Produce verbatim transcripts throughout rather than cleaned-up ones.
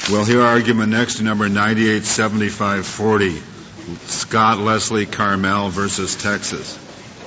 We'll hear argument next to number ninety-eight seventy-five forty, Scott Leslie Carmel versus Texas.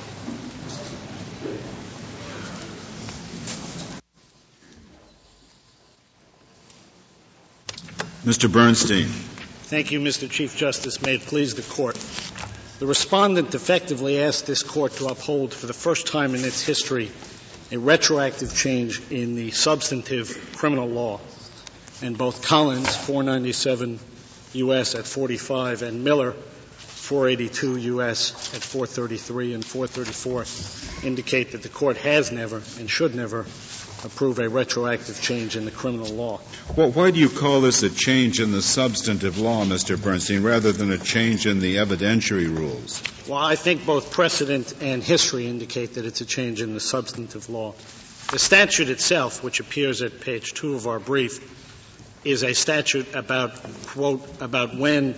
Mister Bernstein. Thank you, Mister Chief Justice. May it please the Court. The respondent effectively asked this Court to uphold for the first time in its history a retroactive change in the substantive criminal law. And both Collins, four ninety-seven U S at forty-five, and Miller, four eighty-two U S at four thirty-three and four thirty-four, indicate that the Court has never and should never approve a retroactive change in the criminal law. Well, why do you call this a change in the substantive law, Mister Bernstein, rather than a change in the evidentiary rules? Well, I think both precedent and history indicate that it's a change in the substantive law. The statute itself, which appears at page two of our brief, is a statute about, quote, about when,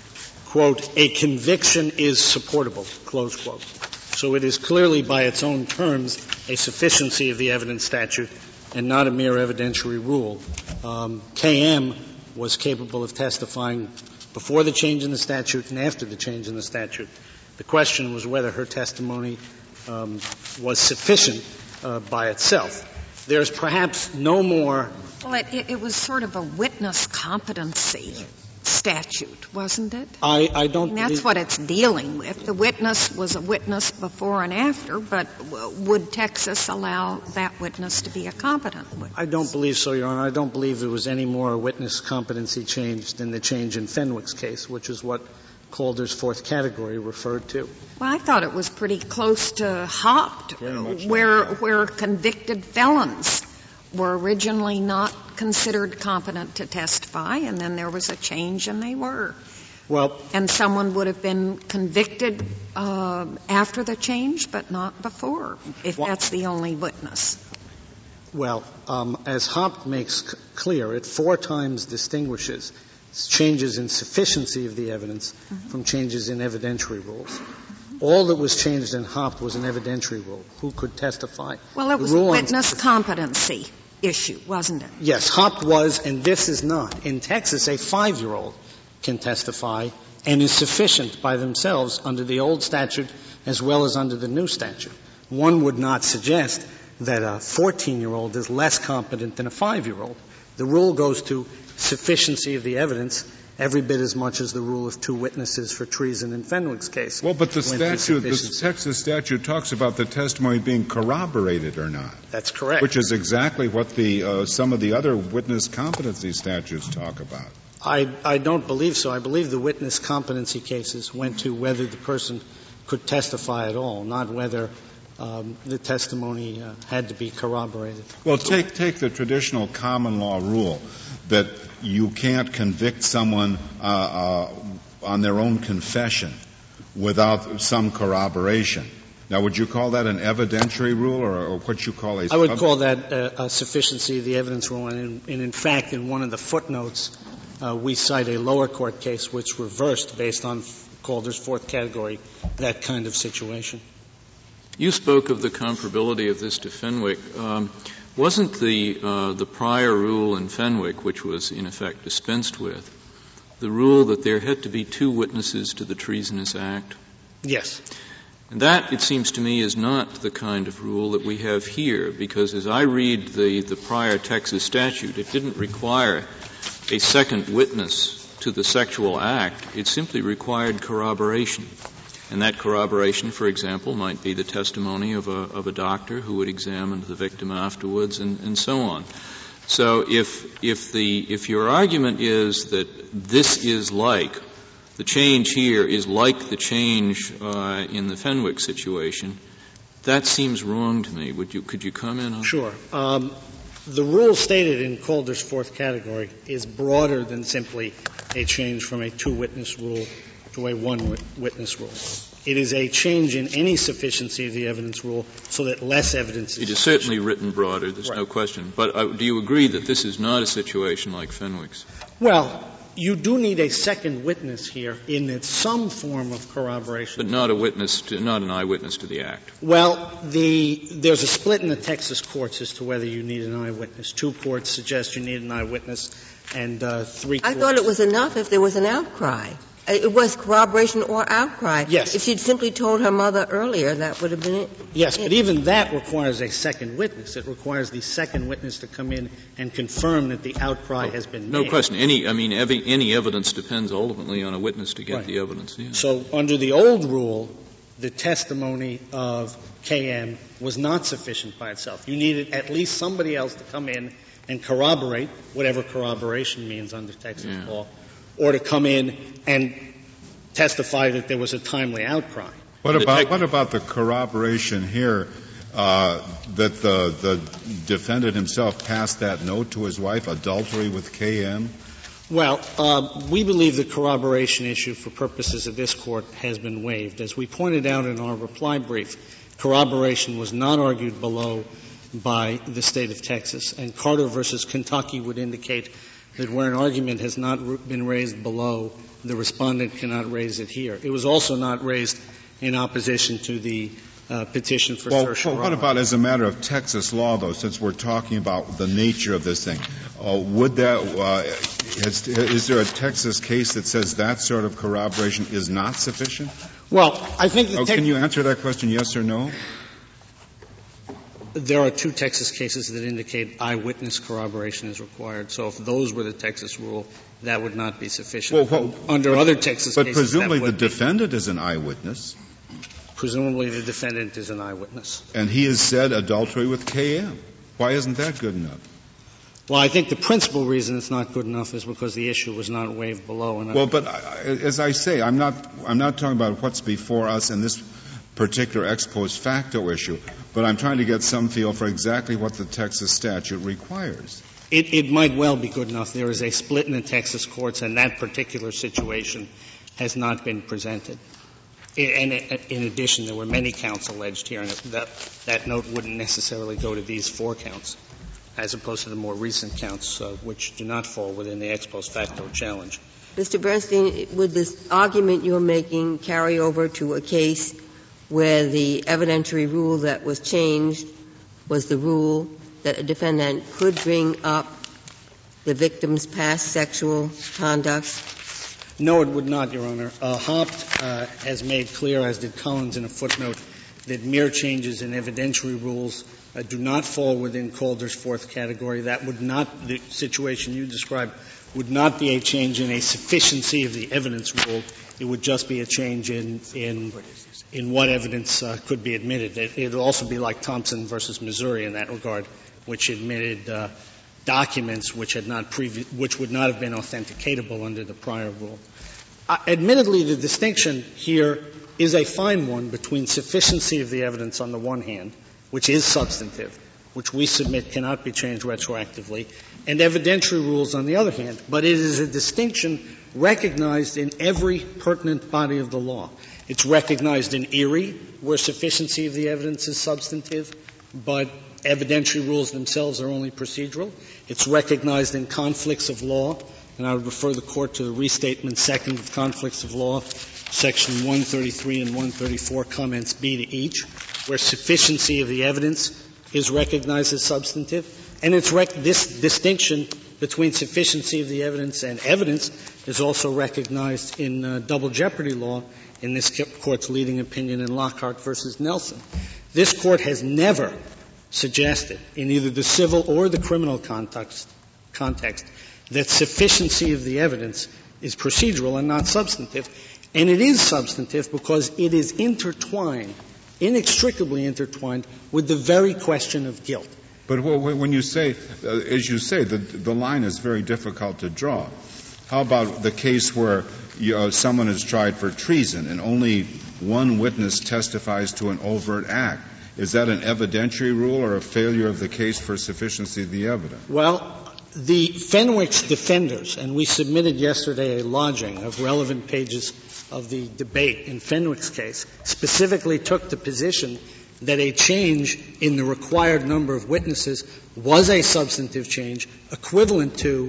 quote, a conviction is supportable, close quote. So it is clearly by its own terms a sufficiency of the evidence statute and not a mere evidentiary rule. Um, K M was capable of testifying before the change in the statute and after the change in the statute. The question was whether her testimony um, was sufficient uh, by itself. There's perhaps no more — Well, it, it was sort of a witness competency statute, wasn't it? I, I don't I mean, that's believe, what it's dealing with. The witness was a witness before and after, but w- would Texas allow that witness to be a competent witness? I don't believe so, Your Honor. I don't believe there was any more witness competency change than the change in Fenwick's case, which is what Calder's fourth category referred to. Well, I thought it was pretty close to Hopt, where, where convicted felons were originally not considered competent to testify, and then there was a change and they were. Well, and someone would have been convicted uh, after the change, but not before, if well, that's the only witness. Well, um, as Hopt makes c- clear, it four times distinguishes changes in sufficiency of the evidence mm-hmm. from changes in evidentiary rules. Mm-hmm. All that was changed in Hopt was an evidentiary rule. Who could testify? Well, it was a witness on, competency issue, wasn't it? Yes, Hopt was, and this is not. In Texas, a five-year-old can testify and is sufficient by themselves under the old statute as well as under the new statute. One would not suggest that a fourteen-year-old is less competent than a five-year-old. The rule goes to sufficiency of the evidence every bit as much as the rule of two witnesses for treason in Fenwick's case. Well, but the statute, the Texas statute talks about the testimony being corroborated or not. That's correct. Which is exactly what the uh, some of the other witness competency statutes talk about. I, I don't believe so. I believe the witness competency cases went to whether the person could testify at all, not whether um, the testimony uh, had to be corroborated. Well, take take the traditional common law rule that you can't convict someone uh, uh, on their own confession without some corroboration. Now, would you call that an evidentiary rule, or, or what you call a? I would call that uh, a sufficiency of the evidence rule, and in, and in fact, in one of the footnotes, uh, we cite a lower court case which reversed, based on Calder's fourth category, that kind of situation. You spoke of the comparability of this to Fenwick. Um, wasn't the uh, the prior rule in Fenwick, which was in effect dispensed with, the rule that there had to be two witnesses to the treasonous act? Yes. And that, it seems to me, is not the kind of rule that we have here, because as I read the, the prior Texas statute, it didn't require a second witness to the sexual act. It simply required corroboration. And that corroboration, for example, might be the testimony of a, of a doctor who would examine the victim afterwards, and, and so on. So if, if the, if your argument is that this is like, the change here is like the change uh, in the Fenwick situation, that seems wrong to me. Would you, could you comment on that? Sure. Um, the rule stated in Calder's fourth category is broader than simply a change from a two-witness rule to a one-witness rule. It is a change in any sufficiency of the evidence rule so that less evidence is It is certainly written broader, there's right. no question. But uh, do you agree that this is not a situation like Fenwick's? Well, you do need a second witness here in that some form of corroboration. But not a witness to, not an eyewitness to the act. Well, the, there's a split in the Texas courts as to whether you need an eyewitness. Two courts suggest you need an eyewitness, and uh, three I courts. thought it was enough if there was an outcry. It was corroboration or outcry. Yes. If she'd simply told her mother earlier, that would have been it. Yes, but even that requires a second witness. It requires the second witness to come in and confirm that the outcry has been No made. question. Any, I mean, every, any evidence depends ultimately on a witness to get Right. the evidence. Yeah. So under the old rule, the testimony of K M was not sufficient by itself. You needed at least somebody else to come in and corroborate, whatever corroboration means under Texas Yeah. law, or to come in and testify that there was a timely outcry. What about what about the corroboration here uh, that the the defendant himself passed that note to his wife, adultery with K M? Well, uh, we believe the corroboration issue for purposes of this Court has been waived. As we pointed out in our reply brief, corroboration was not argued below by the State of Texas, and Carter versus Kentucky would indicate that where an argument has not been raised below, the respondent cannot raise it here. It was also not raised in opposition to the uh, petition for well, certiorari. Well, what about as a matter of Texas law, though, since we're talking about the nature of this thing? Uh, would that, uh, has, is there a Texas case that says that sort of corroboration is not sufficient? Well, I think the oh, te- Can you answer that question, yes or no? There are two Texas cases that indicate eyewitness corroboration is required. So if those were the Texas rule, that would not be sufficient. Well, well, Under but, other Texas but cases, presumably that the would be. defendant is an eyewitness, Presumably the defendant is an eyewitness. and he has said adultery with K M. Why isn't that good enough? Well, I think the principal reason it's not good enough is because the issue was not waived below. And Well, but I, as I say, I'm not I'm not talking about what's before us in this particular ex post facto issue, but I'm trying to get some feel for exactly what the Texas statute requires. It, it might well be good enough. There is a split in the Texas courts, and that particular situation has not been presented. And in addition, there were many counts alleged here, and that, that note wouldn't necessarily go to these four counts, as opposed to the more recent counts, uh, which do not fall within the ex post facto challenge. Mister Bernstein, would this argument you're making carry over to a case where the evidentiary rule that was changed was the rule that a defendant could bring up the victim's past sexual conduct? No, it would not, Your Honor. Uh, Haupt uh, has made clear, as did Collins in a footnote, that mere changes in evidentiary rules uh, do not fall within Calder's fourth category. That would not, the situation you described, would not be a change in a sufficiency of the evidence rule. It would just be a change in in, in what evidence uh, could be admitted. It would also be like Thompson versus Missouri in that regard, which admitted uh, documents which had not previ- which would not have been authenticatable under the prior rule. Uh, admittedly, the distinction here is a fine one between sufficiency of the evidence on the one hand, which is substantive, which we submit cannot be changed retroactively, and evidentiary rules on the other hand. But it is a distinction recognized in every pertinent body of the law. It's recognized in Erie, where sufficiency of the evidence is substantive, but evidentiary rules themselves are only procedural. It's recognized in conflicts of law, and I would refer the Court to the restatement second of conflicts of law, section one thirty-three and one thirty-four, comments B to each, where sufficiency of the evidence is recognized as substantive. And it's rec- this distinction between sufficiency of the evidence and evidence is also recognized in uh, double jeopardy law in this Court's leading opinion in Lockhart versus Nelson. This Court has never suggested in either the civil or the criminal context, context that sufficiency of the evidence is procedural and not substantive. And it is substantive because it is intertwined, inextricably intertwined, with the very question of guilt. But when you say, uh, as you say, the, the line is very difficult to draw. How about the case where you, uh, someone is tried for treason and only one witness testifies to an overt act? Is that an evidentiary rule or a failure of the case for sufficiency of the evidence? Well, the Fenwick's defenders, and we submitted yesterday a lodging of relevant pages of the debate in Fenwick's case, specifically took the position that a change in the required number of witnesses was a substantive change equivalent to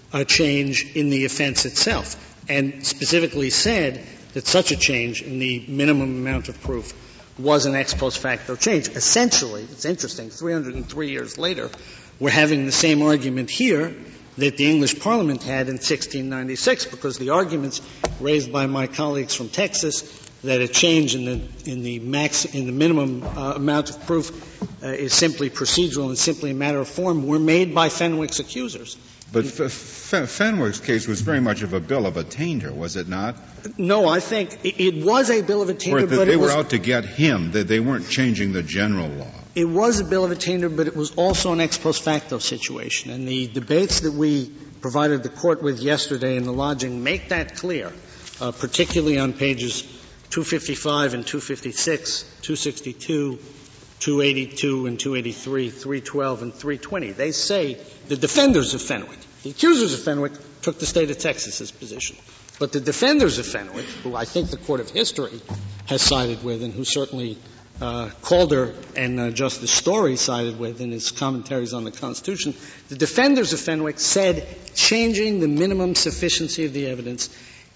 a change in the offense itself, and specifically said that such a change in the minimum amount of proof was an ex post facto change. Essentially, it's interesting, three hundred three years later, we're having the same argument here that the English Parliament had in sixteen ninety-six, because the arguments raised by my colleagues from Texas that a change in the in the max in the minimum uh, amount of proof uh, is simply procedural and simply a matter of form were made by Fenwick's accusers. But F- F- Fenwick's case was very much of a bill of attainder, was it not? No, I think it, it was a bill of attainder, the, but they it were was, out to get him. They, they weren't changing the general law. It was a bill of attainder, but it was also an ex post facto situation. And the debates that we provided the Court with yesterday in the lodging make that clear, uh, particularly on pages two fifty-five and two fifty-six, two sixty-two, two eighty-two and two eighty-three, three twelve and three twenty. They say the defenders of Fenwick, the accusers of Fenwick, took the state of Texas's position. But the defenders of Fenwick, who I think the Court of History has sided with and who certainly uh, Calder and uh, Justice Story sided with in his commentaries on the Constitution, the defenders of Fenwick said changing the minimum sufficiency of the evidence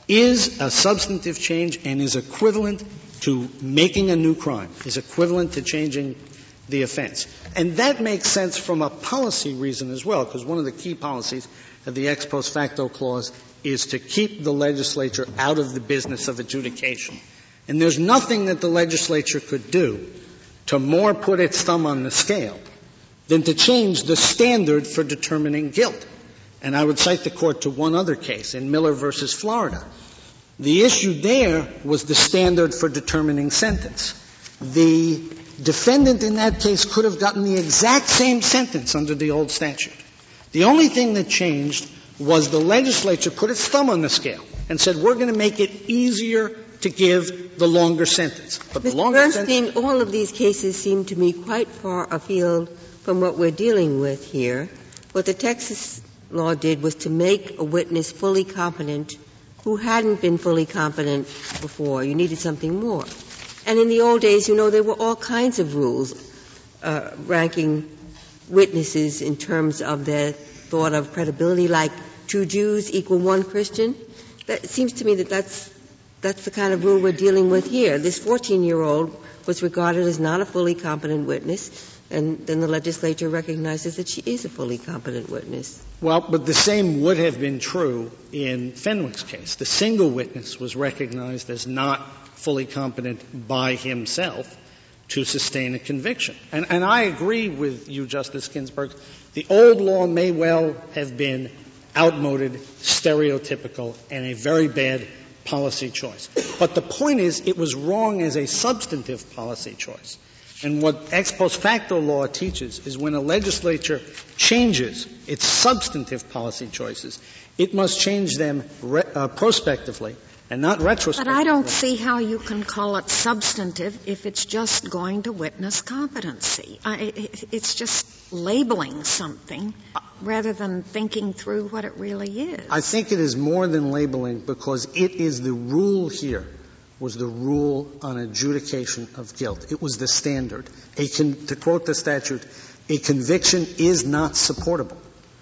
is a substantive change and is equivalent to making a new crime, is equivalent to changing the offense. And that makes sense from a policy reason as well, because one of the key policies of the ex post facto clause is to keep the legislature out of the business of adjudication. And there's nothing that the legislature could do to more put its thumb on the scale than to change the standard for determining guilt. And I would cite the Court to one other case, in Miller versus Florida. The issue there was the standard for determining sentence. The defendant in that case could have gotten the exact same sentence under the old statute. The only thing that changed was the legislature put its thumb on the scale and said, we're going to make it easier to give the longer sentence. But the Mister longer Bernstein, sentence, all of these cases seem to me quite far afield from what we're dealing with here. What the Texas law did was to make a witness fully competent who hadn't been fully competent before. You needed something more. And in the old days, you know, there were all kinds of rules uh, ranking witnesses in terms of their thought of credibility, like two Jews equal one Christian. That, it seems to me that that's that's the kind of rule we're dealing with here. This fourteen-year-old was regarded as not a fully competent witness, and then the legislature recognizes that she is a fully competent witness. well, but the same would have been true in Fenwick's case. The single witness was recognized as not fully competent by himself to sustain a conviction. And, and I agree with you, Justice Ginsburg. The old law may well have been outmoded, stereotypical, and a very bad policy choice. But the point is, it was wrong as a substantive policy choice. And what ex post facto law teaches is when a legislature changes its substantive policy choices, it must change them re- uh, prospectively and not retrospectively. But I don't see how you can call it substantive if it's just going to witness competency. I, it, it's just labeling something rather than thinking through what it really is. I think it is more than labeling, because it is the rule here was the rule on adjudication of guilt. It was the standard. A con- to quote the statute, a conviction is not supportable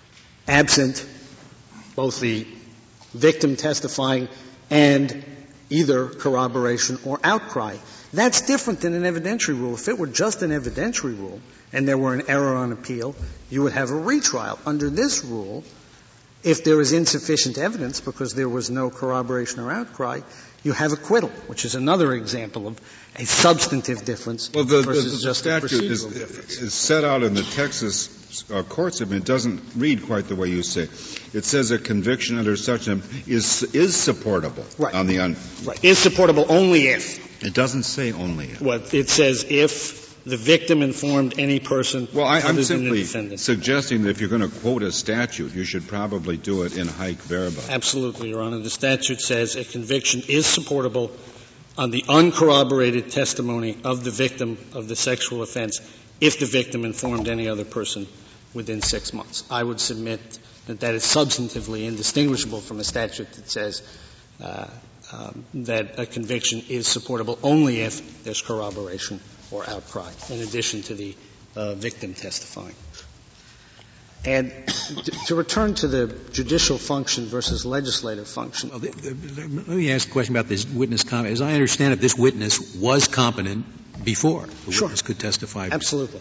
absent both the victim testifying and either corroboration or outcry. That's different than an evidentiary rule. If it were just an evidentiary rule and there were an error on appeal, you would have a retrial. Under this rule, if there is insufficient evidence because there was no corroboration or outcry, you have acquittal, which is another example of a substantive difference well, the, versus the, the just statute a procedural is, difference. is set out in the Texas uh, courts. I mean, it doesn't read quite the way you say. It says a conviction under such a is is supportable right. on the un. Right. Is supportable only if. It doesn't say only if. What it says if the victim informed any person well, I, other I'm than simply the defendant. suggesting that if you're going to quote a statute, you should probably do it in haec verba. Absolutely, Your Honor. The statute says a conviction is supportable on the uncorroborated testimony of the victim of the sexual offense if the victim informed any other person within six months. I would submit that that is substantively indistinguishable from a statute that says uh, um, that a conviction is supportable only if there's corroboration or outcry, in addition to the uh, victim testifying. And to, to return to the judicial function versus legislative function. Well, the, the, let me ask a question about this witness comment. As I understand it, this witness was competent before the sure. witness could testify. Absolutely.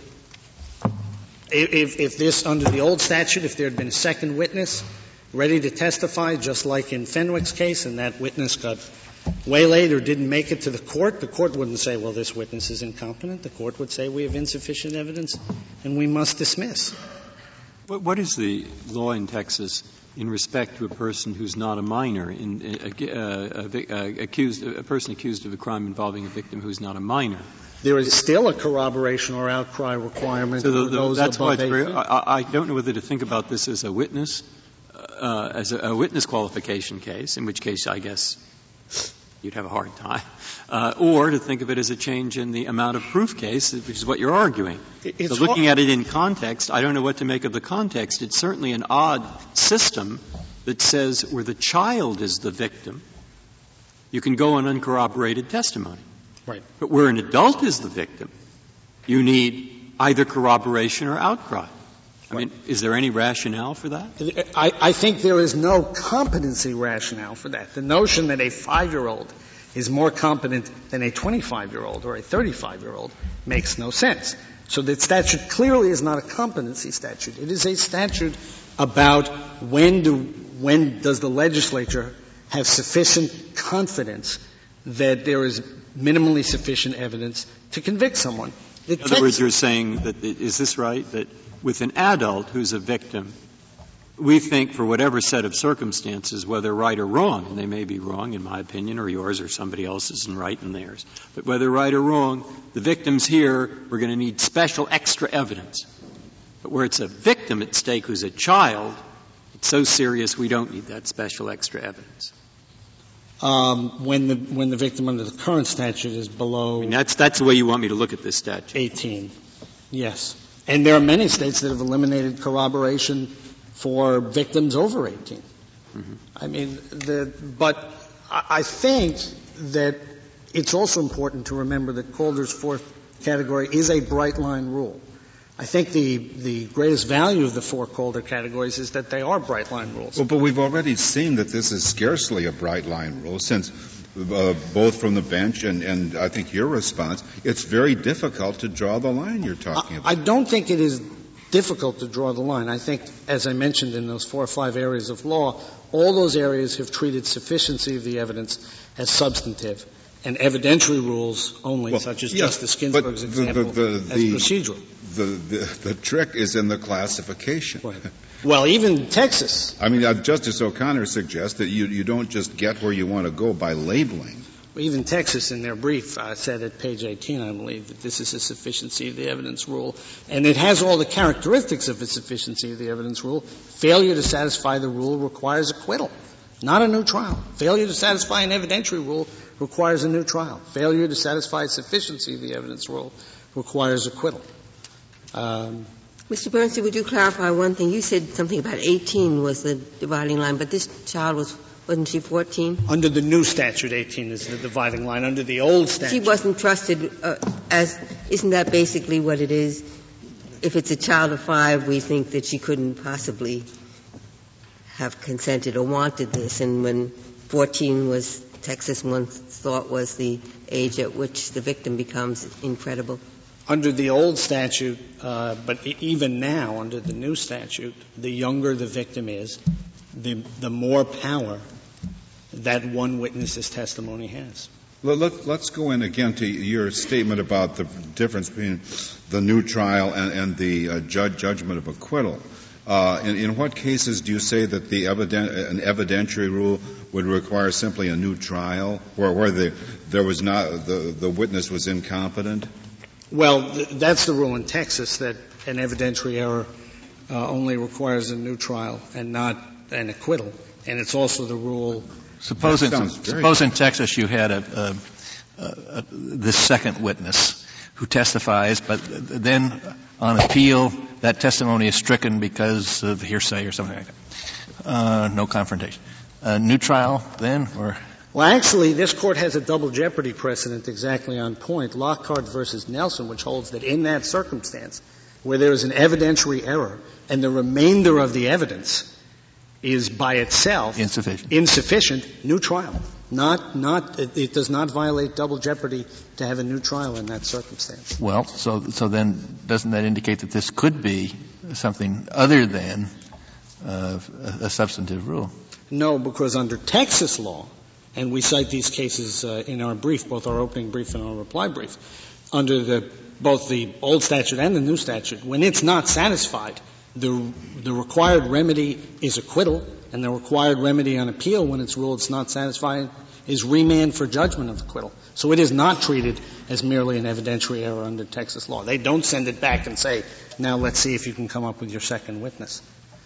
If, if this, under the old statute, if there had been a second witness ready to testify, just like in Fenwick's case, and that witness got waylaid or didn't make it to the court, the court wouldn't say, well, this witness is incompetent. The court would say we have insufficient evidence and we must dismiss. What is the law in Texas in respect to a person who's not a minor, in, uh, a, a, accused, a person accused of a crime involving a victim who's not a minor? There is still a corroboration or outcry requirement so the, for the, those that's above why it's very, eighteen. I, I don't know whether to think about this as a witness, uh, as a, a witness qualification case, in which case I guess you'd have a hard time, uh, or to think of it as a change in the amount of proof case, which is what you're arguing. It's so looking at it in context, I don't know what to make of the context. It's certainly an odd system that says where the child is the victim, you can go on uncorroborated testimony. Right. But where an adult is the victim, you need either corroboration or outcry. I mean, is there any rationale for that? I, I think there is no competency rationale for that. The notion that a five-year-old is more competent than a twenty-five-year-old or a thirty-five-year-old makes no sense. So the statute clearly is not a competency statute. It is a statute about when do, when does the legislature have sufficient confidence that there is minimally sufficient evidence to convict someone. The In other words, you're saying that, is this right, that with an adult who's a victim, we think for whatever set of circumstances, whether right or wrong, and they may be wrong in my opinion or yours or somebody else's and right in theirs, but whether right or wrong, the victims here, we're going to need special extra evidence. But where it's a victim at stake who's a child, it's so serious we don't need that special extra evidence. Um, when the when the victim under the current statute is below I mean, that's that's the way you want me to look at this statute. eighteen. Yes. And there are many states that have eliminated corroboration for victims over eighteen. Mm-hmm. I mean, the but I, I think that it's also important to remember that Calder's fourth category is a bright line rule. I think the, the greatest value of the four Calder categories is that they are bright line rules. Well, but we've already seen that this is scarcely a bright line rule since uh, both from the bench and, and I think your response, it's very difficult to draw the line you're talking about. I, I don't think it is difficult to draw the line. I think, as I mentioned in those four or five areas of law, all those areas have treated sufficiency of the evidence as substantive and evidentiary rules only, well, such as yeah, Justice Ginsburg's the, example, the, the, as the, procedural. The, the, the trick is in the classification. Right. Well, even Texas. I mean, uh, Justice O'Connor suggests that you, you don't just get where you want to go by labeling. Even Texas, in their brief, uh, said at page eighteen, I believe, that this is a sufficiency of the evidence rule. And it has all the characteristics of a sufficiency of the evidence rule. Failure to satisfy the rule requires acquittal, not a new trial. Failure to satisfy an evidentiary rule requires a new trial. Failure to satisfy sufficiency of the evidence rule requires acquittal. Um, Mister Bernstein, would you clarify one thing? You said something about eighteen was the dividing line, but this child was, wasn't she fourteen? Under the new statute, eighteen is the dividing line. Under the old statute. She wasn't trusted uh, as, isn't that basically what it is? If it's a child of five, we think that she couldn't possibly have consented or wanted this, and when fourteen was, Texas once thought was the age at which the victim becomes incredible. Under the old statute, uh, but even now, under the new statute, the younger the victim is, the, the more power that one witness's testimony has. Let, let, let's go in again to your statement about the difference between the new trial and, and the uh, judge, judgment of acquittal. Uh, in, in what cases do you say that the eviden- an evidentiary rule would require simply a new trial, where, where the, there was not the, the witness was incompetent? Well, th- that's the rule in Texas, that an evidentiary error uh, only requires a new trial and not an acquittal. And it's also the rule. Suppose in, suppose in Texas you had a, a, a, a this second witness who testifies, but then on appeal that testimony is stricken because of hearsay or something like that. Uh, no confrontation. A new trial then, or? Well, actually, this Court has a double jeopardy precedent exactly on point, Lockhart versus Nelson, which holds that in that circumstance, where there is an evidentiary error and the remainder of the evidence is by itself insufficient, insufficient new trial. Not, not, it, it does not violate double jeopardy to have a new trial in that circumstance. Well, so, so then doesn't that indicate that this could be something other than uh, a, a substantive rule? No, because under Texas law, and we cite these cases uh, in our brief, both our opening brief and our reply brief, under the, both the old statute and the new statute, when it's not satisfied, the, the required remedy is acquittal, and the required remedy on appeal when it's ruled it's not satisfied is remand for judgment of acquittal. So it is not treated as merely an evidentiary error under Texas law. They don't send it back and say, now let's see if you can come up with your second witness.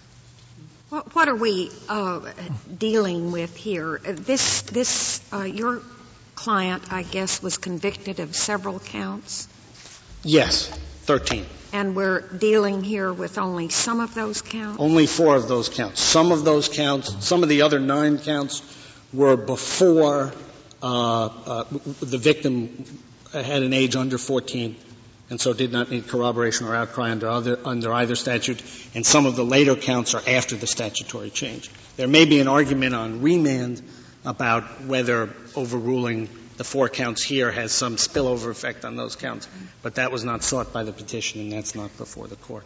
What are we uh, dealing with here? This, this, uh, your client, I guess, was convicted of several counts? Yes, thirteen. And we're dealing here with only some of those counts? Only four of those counts. Some of those counts, some of the other nine counts were before uh, uh, the victim had an age under fourteen, and so did not need corroboration or outcry under, other, under either statute, and some of the later counts are after the statutory change. There may be an argument on remand about whether overruling the four counts here has some spillover effect on those counts, but that was not sought by the petition, and that's not before the court.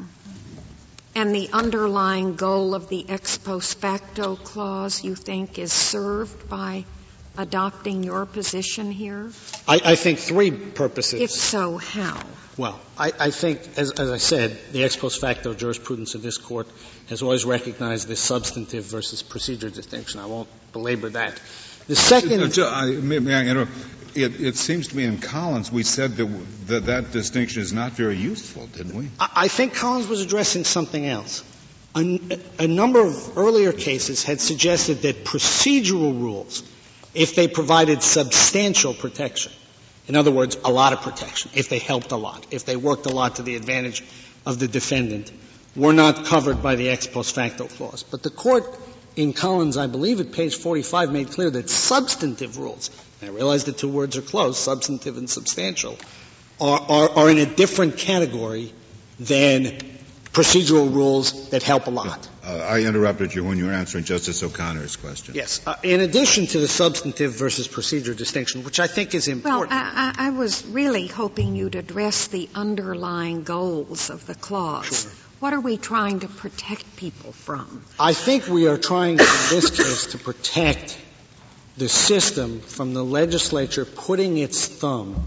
And the underlying goal of the ex post facto clause, you think, is served by adopting your position here? I, I think three purposes. If so, how? Well, I, I think, as, as I said, the ex post facto jurisprudence of this Court has always recognized this substantive versus procedure distinction. I won't belabor that. The second... Uh, uh, may, may I interrupt? It, it seems to me in Collins we said that, that that distinction is not very useful, didn't we? I, I think Collins was addressing something else. A, a number of earlier cases had suggested that procedural rules, if they provided substantial protection, in other words, a lot of protection, if they helped a lot, if they worked a lot to the advantage of the defendant, were not covered by the ex post facto clause. But the Court in Collins, I believe at page forty-five, made clear that substantive rules, and I realize the two words are close, substantive and substantial, are, are, are in a different category than procedural rules that help a lot. Uh, I interrupted you when you were answering Justice O'Connor's question. Yes. Uh, in addition to the substantive versus procedure distinction, which I think is important. Well, I, I was really hoping you'd address the underlying goals of the clause. Sure. What are we trying to protect people from? I think we are trying, in this case, to protect the system from the legislature putting its thumb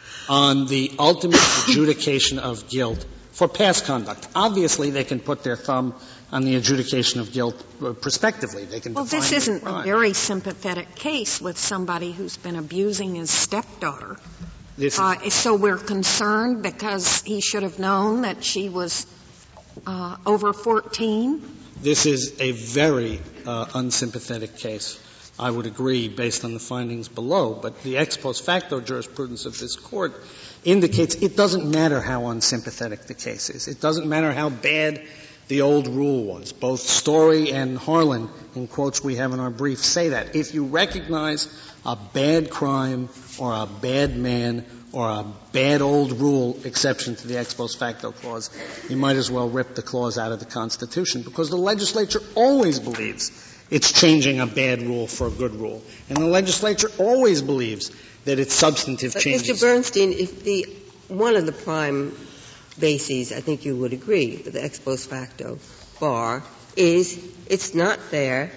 on the ultimate adjudication of guilt for past conduct. Obviously, they can put their thumb on the adjudication of guilt uh, prospectively. They can well, define this isn't crime. a very sympathetic case with somebody who's been abusing his stepdaughter. This uh, so we're concerned because he should have known that she was uh, over fourteen? This is a very uh, unsympathetic case. I would agree based on the findings below, but the ex post facto jurisprudence of this Court indicates it doesn't matter how unsympathetic the case is. It doesn't matter how bad the old rule was. Both Story and Harlan, in quotes we have in our brief, say that. If you recognize a bad crime or a bad man or a bad old rule exception to the ex post facto clause, you might as well rip the clause out of the Constitution, because the legislature always believes it's changing a bad rule for a good rule. And the legislature always believes that it's substantive but changes. Mister Bernstein, if the one of the prime bases, I think you would agree, for the ex post facto bar is it's not fair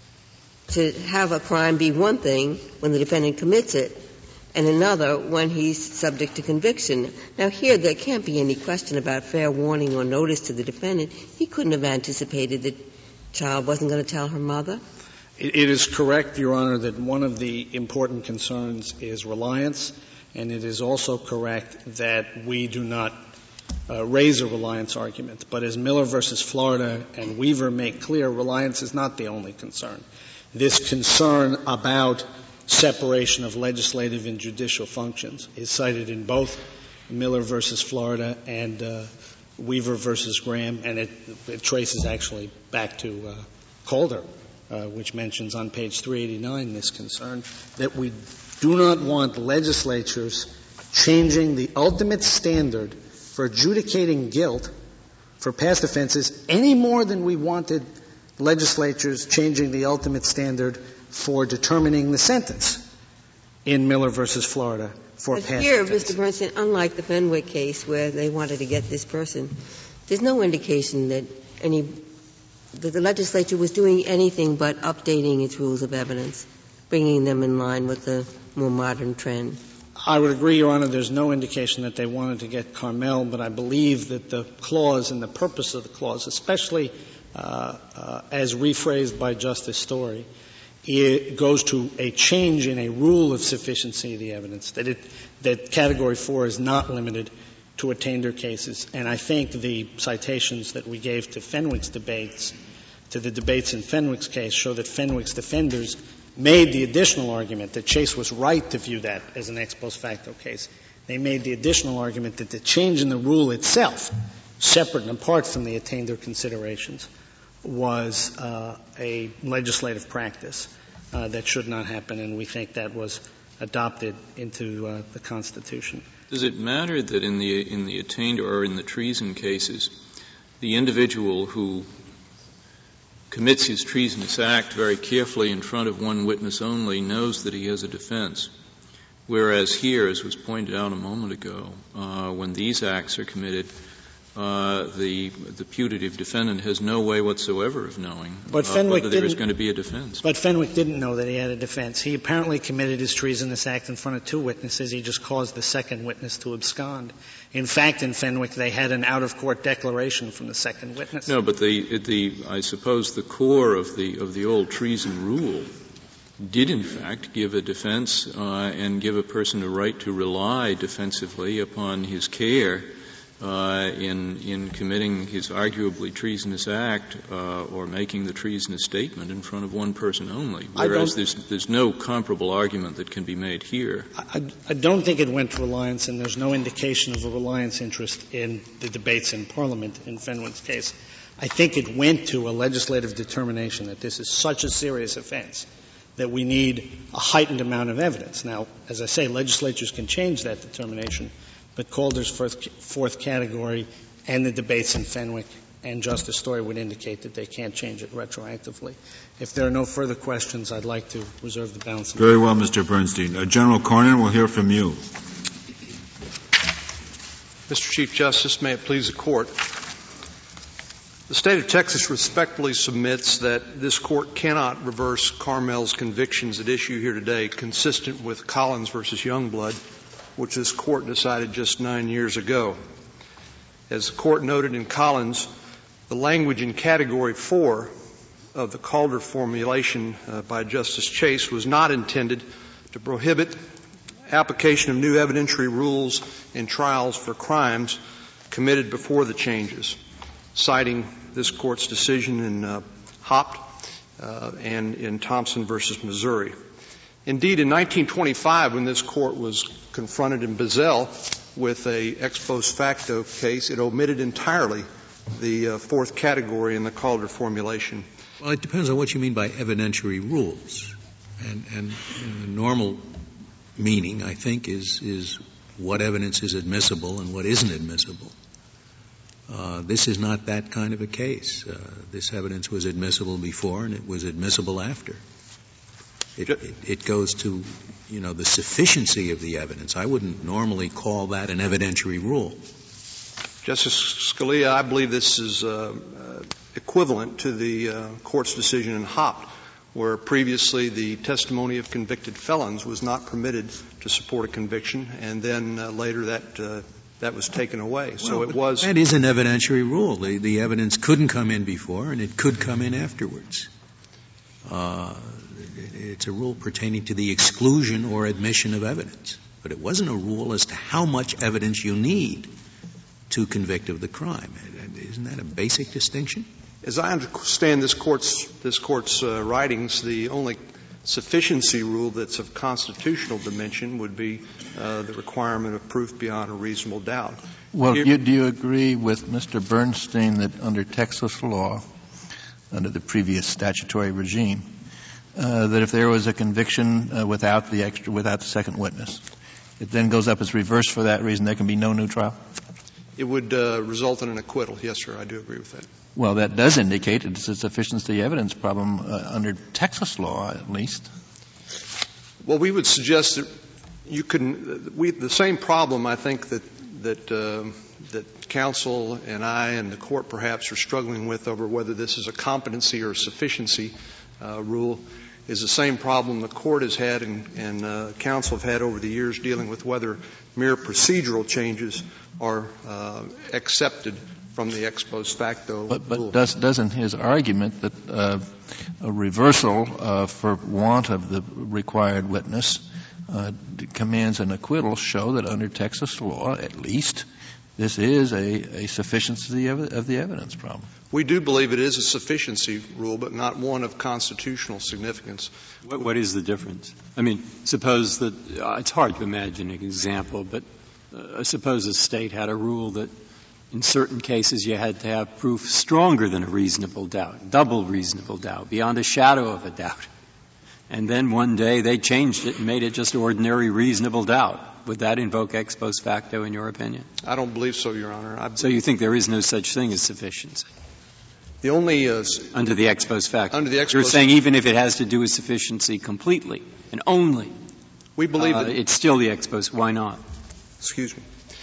to have a crime be one thing when the defendant commits it and another when he's subject to conviction. Now, here there can't be any question about fair warning or notice to the defendant. He couldn't have anticipated that the child wasn't going to tell her mother. It, it is correct, Your Honor, that one of the important concerns is reliance, and it is also correct that we do not uh, raise a reliance argument. But as Miller versus Florida and Weaver make clear, reliance is not the only concern. This concern about separation of legislative and judicial functions is cited in both Miller versus Florida and uh, Weaver versus Graham, and it, it traces actually back to uh, Calder, uh, which mentions on page three eighty-nine this concern, that we do not want legislatures changing the ultimate standard for adjudicating guilt for past offenses any more than we wanted legislatures changing the ultimate standard for determining the sentence in Miller versus Florida for but past here, offenses. Mister Bernstein, unlike the Fenwick case where they wanted to get this person, there's no indication that any that the legislature was doing anything but updating its rules of evidence, bringing them in line with the more modern trend. I would agree, Your Honor, there's no indication that they wanted to get Carmel, but I believe that the clause and the purpose of the clause, especially uh, uh, as rephrased by Justice Story, it goes to a change in a rule of sufficiency of the evidence, that it, that Category four is not limited to attainder cases. And I think the citations that we gave to Fenwick's debates, to the debates in Fenwick's case, show that Fenwick's defenders made the additional argument that Chase was right to view that as an ex post facto case. They made the additional argument that the change in the rule itself, separate and apart from the attainder considerations, was uh, a legislative practice uh, that should not happen, and we think that was adopted into uh, the Constitution. Does it matter that in the in the attainder or in the treason cases, the individual who commits his treasonous act very carefully in front of one witness only knows that he has a defense, whereas here, as was pointed out a moment ago, uh, when these acts are committed, uh, the the putative defendant has no way whether of knowing but uh, whether there is going to be a defense. But Fenwick didn't know that he had a defense. He apparently committed his treasonous act in front of two witnesses. He just caused the second witness to abscond. In fact, in Fenwick, they had an out-of-court declaration from the second witness. No, but the the I suppose the core of the of the old treason rule did in fact give a defense uh, and give a person a right to rely defensively upon his care uh, in in committing his arguably treasonous act uh, or making the treasonous statement in front of one person only. Whereas there's there's no comparable argument that can be made here. I, I don't think it went to reliance, and there's no indication of a reliance interest in the debates in Parliament in Fenwick's case. I think it went to a legislative determination that this is such a serious offense that we need a heightened amount of evidence. Now, as I say, legislatures can change that determination, but Calder's fourth, fourth category and the debates in Fenwick and Justice Story would indicate that they can't change it retroactively. If there are no further questions, I'd like to reserve the balance. Very well, Mister Bernstein. Uh, General Cornyn, we'll hear from you. Mister Chief Justice, may it please the Court. The State of Texas respectfully submits that this Court cannot reverse Carmel's convictions at issue here today, consistent with Collins versus Youngblood, which this Court decided just nine years ago. As the Court noted in Collins, the language in Category four of the Calder formulation uh, by Justice Chase was not intended to prohibit application of new evidentiary rules in trials for crimes committed before the changes, citing this Court's decision in uh, Hopt uh, and in Thompson versus Missouri. Indeed, in nineteen twenty-five, when this Court was confronted in Bazell with a ex post facto case, it omitted entirely the uh, fourth category in the Calder formulation. Well, it depends on what you mean by evidentiary rules. And, and, and the normal meaning, I think, is, is what evidence is admissible and what isn't admissible. Uh, this is not that kind of a case. Uh, this evidence was admissible before and it was admissible after. It, it, it goes to, you know, the sufficiency of the evidence. I wouldn't normally call that an evidentiary rule. Justice Scalia, I believe this is uh, uh, equivalent to the uh, Court's decision in Hopt, where previously the testimony of convicted felons was not permitted to support a conviction, and then uh, later that uh, that was taken away. Well, so it was. That is an evidentiary rule. The, the evidence couldn't come in before, and it could come in afterwards. Uh, it, it's a rule pertaining to the exclusion or admission of evidence. But it wasn't a rule as to how much evidence you need to convict of the crime. Isn't that a basic distinction? As I understand this Court's, this Court's uh, writings, the only sufficiency rule that's of constitutional dimension would be uh, the requirement of proof beyond a reasonable doubt. Well, you, do you agree with Mister Bernstein that under Texas law, under the previous statutory regime, uh, that if there was a conviction uh, without the extra, without the second witness, it then goes up as reversed for that reason, there can be no new trial? It would uh, result in an acquittal. Yes, sir, I do agree with that. Well, that does indicate it's a sufficiency evidence problem uh, under Texas law, at least. Well, we would suggest that you can. We the same problem I think that that uh, that counsel and I and the court perhaps are struggling with over whether this is a competency or a sufficiency uh, rule is the same problem the court has had and, and uh, counsel have had over the years dealing with whether mere procedural changes are uh, accepted from the ex post facto but, but rule. Does, doesn't his argument that uh, a reversal uh, for want of the required witness uh, commands an acquittal show that under Texas law, at least, this is a, a sufficiency of, of the evidence problem? We do believe it is a sufficiency rule, but not one of constitutional significance. What, what is the difference? I mean, suppose that uh, it's hard to imagine an example, but uh, suppose a state had a rule that in certain cases you had to have proof stronger than a reasonable doubt, double reasonable doubt, beyond a shadow of a doubt. And then one day they changed it and made it just ordinary reasonable doubt. Would that invoke ex post facto in your opinion? I don't believe so, Your Honor. I so you think there is no such thing as sufficiency? The only uh, under the ex post facto. Under the ex post, you're saying even if it has to do with sufficiency completely and only, we believe uh, that it's still the ex post. Why not? Excuse me,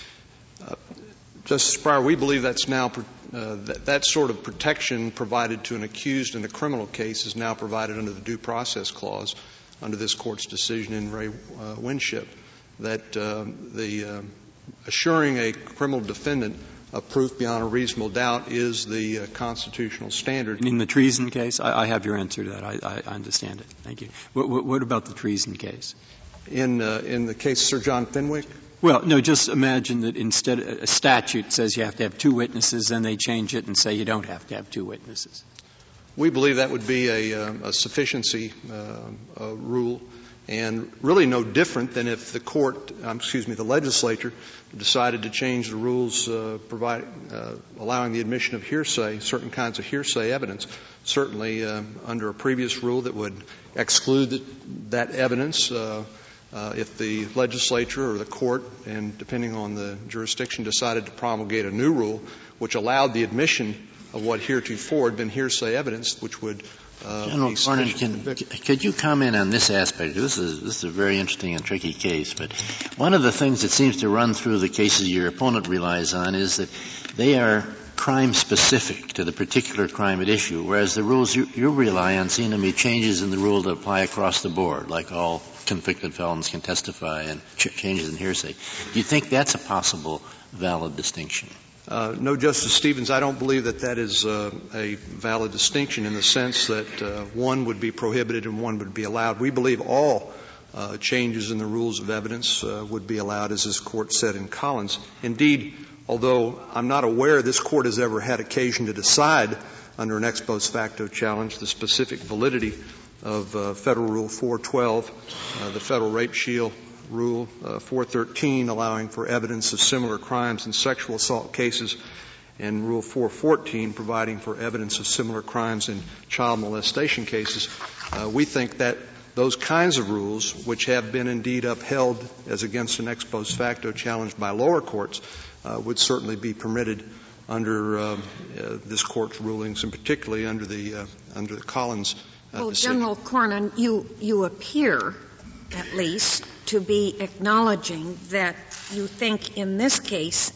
uh, Justice Breyer. We believe that's now uh, that, that sort of protection provided to an accused in a criminal case is now provided under the Due Process Clause under this Court's decision in Ray uh, Winship. That uh, the uh, assuring a criminal defendant of proof beyond a reasonable doubt is the uh, constitutional standard. In the treason case, I, I have your answer to that. I, I understand it. Thank you. What, what, what about the treason case? In uh, in the case of Sir John Fenwick? Well, no, just imagine that instead a statute says you have to have two witnesses, then they change it and say you don't have to have two witnesses. We believe that would be a, uh, a sufficiency uh, uh, rule, and really no different than if the court, um, excuse me, the legislature decided to change the rules uh, provide, uh, allowing the admission of hearsay, certain kinds of hearsay evidence. Certainly uh, under a previous rule that would exclude the, that evidence uh, uh, if the legislature or the court, and depending on the jurisdiction, decided to promulgate a new rule which allowed the admission of what heretofore had been hearsay evidence, which would Uh, General Cornyn, can, could you comment on this aspect? This is, this is a very interesting and tricky case, but one of the things that seems to run through the cases your opponent relies on is that they are crime-specific to the particular crime at issue, whereas the rules you, you rely on seem to be changes in the rule that apply across the board, like all convicted felons can testify and ch- changes in hearsay. Do you think that's a possible valid distinction? Uh, no, Justice Stevens, I don't believe that that is uh, a valid distinction in the sense that uh, one would be prohibited and one would be allowed. We believe all uh, changes in the rules of evidence uh, would be allowed, as this Court said in Collins. Indeed, although I'm not aware this Court has ever had occasion to decide under an ex post facto challenge the specific validity of uh, Federal Rule four twelve, uh, the Federal Rape Shield Rule uh, four thirteen, allowing for evidence of similar crimes in sexual assault cases, and Rule four fourteen, providing for evidence of similar crimes in child molestation cases. Uh, we think that those kinds of rules, which have been indeed upheld as against an ex post facto challenge by lower courts, uh, would certainly be permitted under uh, uh, this Court's rulings, and particularly under the uh, under the Collins uh, well, decision. General Cornyn, you you appear, at least, to be acknowledging that you think in this case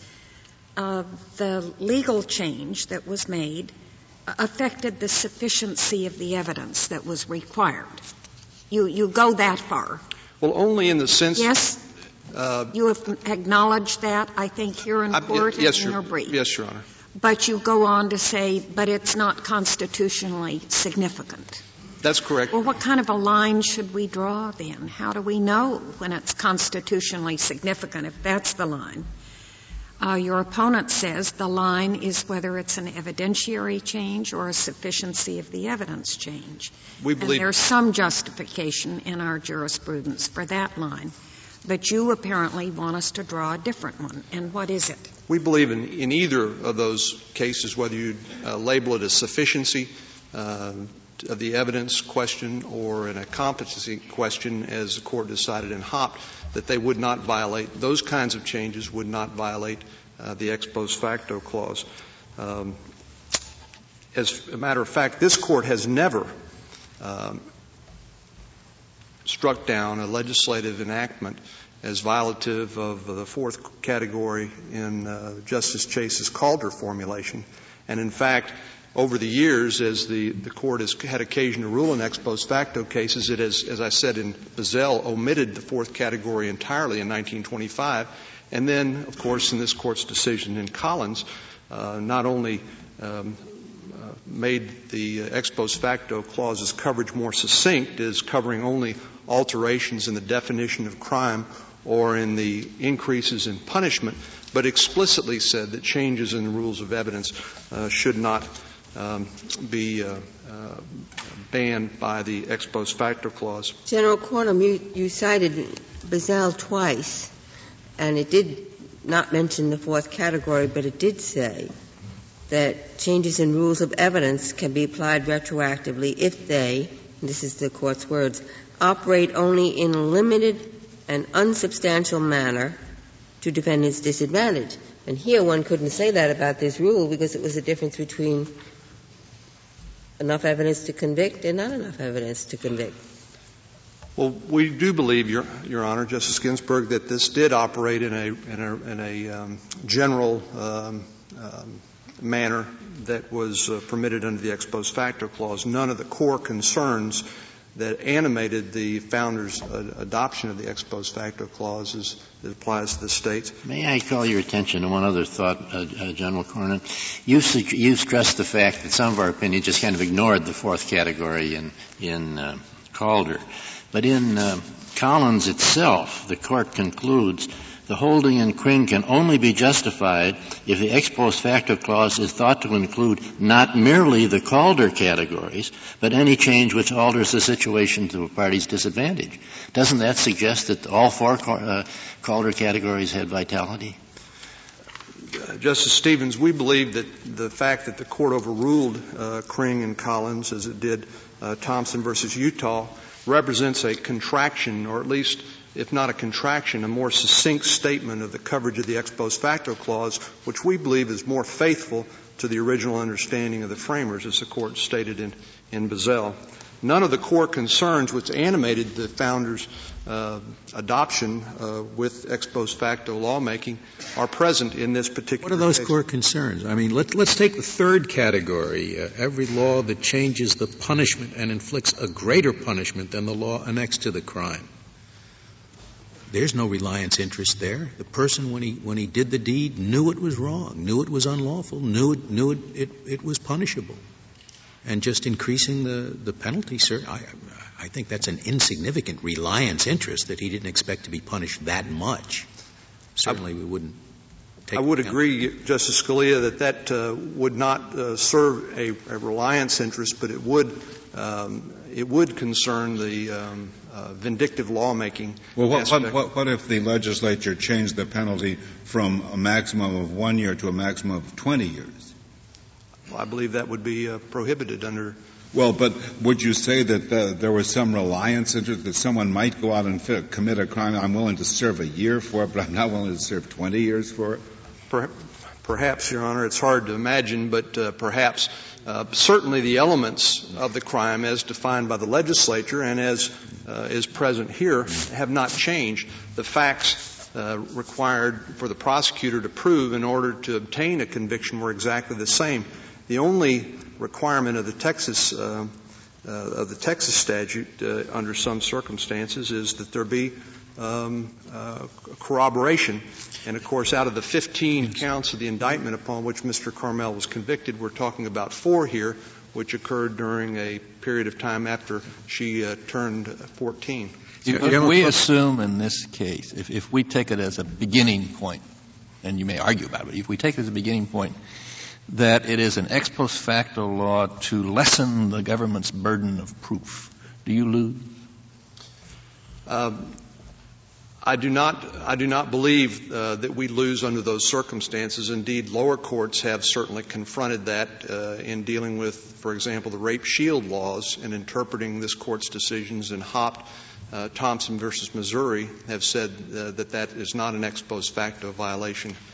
uh, the legal change that was made affected the sufficiency of the evidence that was required. You you go that far. Well, only in the sense. Yes. Uh, you have acknowledged that, I think, here in I, court yes, and in your, your brief. Yes, Your Honor. But you go on to say, but it's not constitutionally significant. That's correct. Well, what kind of a line should we draw then? How do we know when it's constitutionally significant, if that's the line? Uh, your opponent says the line is whether it's an evidentiary change or a sufficiency of the evidence change. We believe and there's some justification in our jurisprudence for that line. But you apparently want us to draw a different one. And what is it? We believe in, in either of those cases, whether you uh, label it as sufficiency uh, of the evidence question or in a competency question, as the Court decided in Hopp, that they would not violate, those kinds of changes would not violate uh, the ex post facto clause. Um, as a matter of fact, this Court has never um, struck down a legislative enactment as violative of the fourth category in uh, Justice Chase's Calder formulation. And in fact, over the years, as the, the Court has had occasion to rule in ex post facto cases, it has, as I said in Bazell, omitted the fourth category entirely in nineteen twenty-five. And then, of course, in this Court's decision in Collins, uh, not only um, uh, made the ex post facto clause's coverage more succinct, as covering only alterations in the definition of crime or in the increases in punishment, but explicitly said that changes in the rules of evidence uh, should not um, be uh, uh, banned by the ex post facto clause. General Cornum, you, you cited Bazell twice, and it did not mention the fourth category, but it did say that changes in rules of evidence can be applied retroactively if they, and this is the Court's words, operate only in a limited and unsubstantial manner to defendant's disadvantage. And here one couldn't say that about this rule because it was a difference between enough evidence to convict and not enough evidence to convict. Well, we do believe, Your, Your Honor, Justice Ginsburg, that this did operate in a, in a, in a um, general um, um, manner that was uh, permitted under the ex post facto clause. None of the core concerns that animated the founders' uh, adoption of the ex post facto clause as it applies to the states. May I call your attention to one other thought, uh, uh, General Cornyn? You, su- you stressed the fact that some of our opinions just kind of ignored the fourth category in, in uh, Calder. But in uh, Collins itself, the Court concludes the holding in Kring can only be justified if the ex post facto clause is thought to include not merely the Calder categories, but any change which alters the situation to a party's disadvantage. Doesn't that suggest that all four uh, Calder categories had vitality? Uh, Justice Stevens, we believe that the fact that the Court overruled uh, Kring and Collins, as it did uh, Thompson versus Utah, represents a contraction, or at least, if not a contraction, a more succinct statement of the coverage of the ex post facto clause, which we believe is more faithful to the original understanding of the framers, as the Court stated in, in Bazell. None of the core concerns which animated the founders' uh, adoption uh, with ex post facto lawmaking are present in this particular What are those case. core concerns? I mean, let, let's take the third category, uh, every law that changes the punishment and inflicts a greater punishment than the law annexed to the crime. There's no reliance interest there. The person, when he when he did the deed, knew it was wrong, knew it was unlawful, knew it knew it it, it was punishable, and just increasing the the penalty, sir. I I think that's an insignificant reliance interest that he didn't expect to be punished that much. Certainly, we wouldn't. Take I would agree, Justice Scalia, that that uh, would not uh, serve a, a reliance interest, but it would um, it would concern the um, uh, vindictive lawmaking. Well, what, aspect. what, what, what if the legislature changed the penalty from a maximum of one year to a maximum of twenty years? Well, I believe that would be uh, prohibited under. Well, but would you say that uh, there was some reliance interest that someone might go out and fit, commit a crime? I'm willing to serve a year for it, but I'm not willing to serve twenty years for it. Perhaps, Your Honor, it's hard to imagine, but uh, perhaps uh, certainly the elements of the crime as defined by the legislature and as uh, is present here have not changed. The facts uh, required for the prosecutor to prove in order to obtain a conviction were exactly the same. The only requirement of the Texas uh, uh, of the Texas statute uh, under some circumstances is that there be um, uh, corroboration. And, of course, out of the fifteen counts of the indictment upon which Mister Carmel was convicted, we're talking about four here, which occurred during a period of time after she uh, turned fourteen. If, if we assume in this case, if, if we take it as a beginning point, and you may argue about it, but if we take it as a beginning point, that it is an ex post facto law to lessen the government's burden of proof, do you lose? Um, I do not, I do not believe uh, that we lose under those circumstances. Indeed, lower courts have certainly confronted that uh, in dealing with, for example, the rape shield laws and interpreting this Court's decisions in Hopt, uh, Thompson versus Missouri have said uh, that that is not an ex post facto violation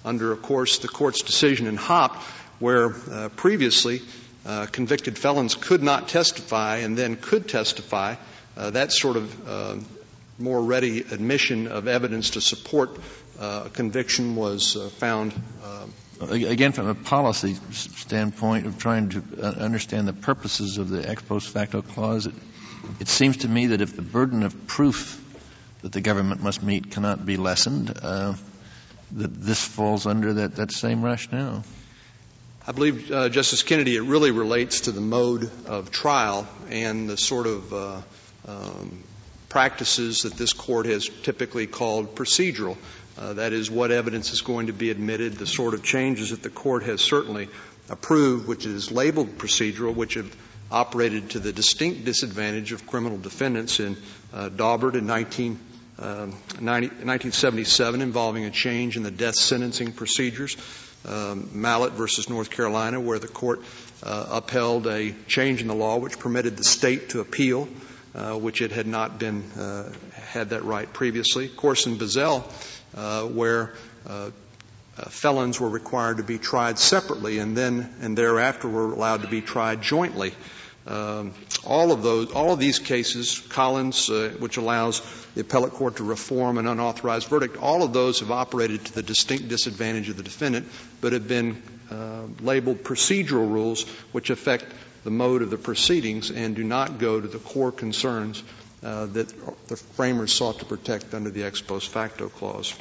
under, of course, the Court's decision in Hopp, where uh, previously uh, convicted felons could not testify and then could testify. Uh, that sort of uh, more ready admission of evidence to support uh, a conviction was uh, found. Uh, Again, from a policy standpoint of trying to understand the purposes of the ex post facto clause, it, it seems to me that if the burden of proof that the government must meet cannot be lessened, uh, that this falls under that, that same rationale. I believe, uh, Justice Kennedy, it really relates to the mode of trial and the sort of uh, um, practices that this Court has typically called procedural. Uh, that is, what evidence is going to be admitted, the sort of changes that the Court has certainly approved, which is labeled procedural, which have operated to the distinct disadvantage of criminal defendants in uh, Daubert in nineteen, uh, ninety, nineteen seventy-seven involving a change in the death sentencing procedures, um, Mallett versus North Carolina, where the Court uh, upheld a change in the law which permitted the state to appeal, uh, which it had not been uh, had that right previously. Of course, in Bazell, Uh, where uh, uh, felons were required to be tried separately and then and thereafter were allowed to be tried jointly. Um, all of those, all of these cases, Collins, uh, which allows the appellate court to reform an unauthorized verdict, all of those have operated to the distinct disadvantage of the defendant, but have been uh, labeled procedural rules which affect the mode of the proceedings and do not go to the core concerns Uh, that the framers sought to protect under the ex post facto clause.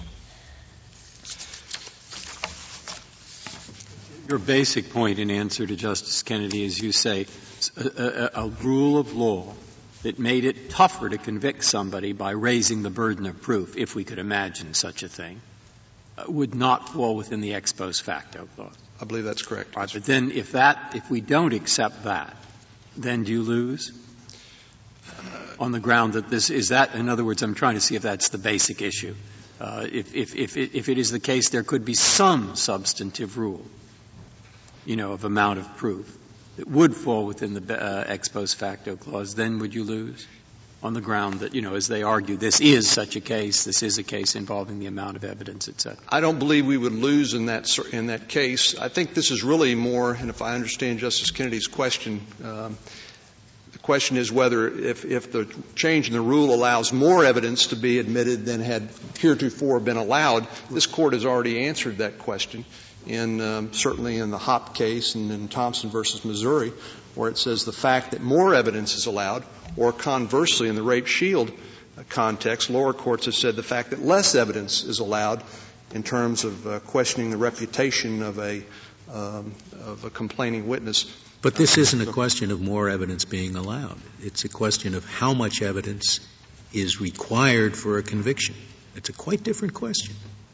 Your basic point in answer to Justice Kennedy is, you say, a, a, a rule of law that made it tougher to convict somebody by raising the burden of proof, if we could imagine such a thing, uh, would not fall within the ex post facto clause. I believe that's correct. Right, but then if that, if we don't accept that, then do you lose? On the ground that this is that, in other words, I'm trying to see if that's the basic issue. Uh, if, if, if, it, if it is the case, there could be some substantive rule, you know, of amount of proof that would fall within the uh, ex post facto clause, then would you lose? On the ground that, you know, as they argue, this is such a case, this is a case involving the amount of evidence, et cetera. I don't believe we would lose in that, in that case. I think this is really more, and if I understand Justice Kennedy's question, um, the question is whether if, if the change in the rule allows more evidence to be admitted than had heretofore been allowed. This Court has already answered that question in um, certainly in the Hopp case and in Thompson versus Missouri, where it says the fact that more evidence is allowed, or conversely in the rape shield context, lower courts have said the fact that less evidence is allowed in terms of uh, questioning the reputation of a um, of a complaining witness. But this isn't a question of more evidence being allowed. It's a question of how much evidence is required for a conviction. It's a quite different question.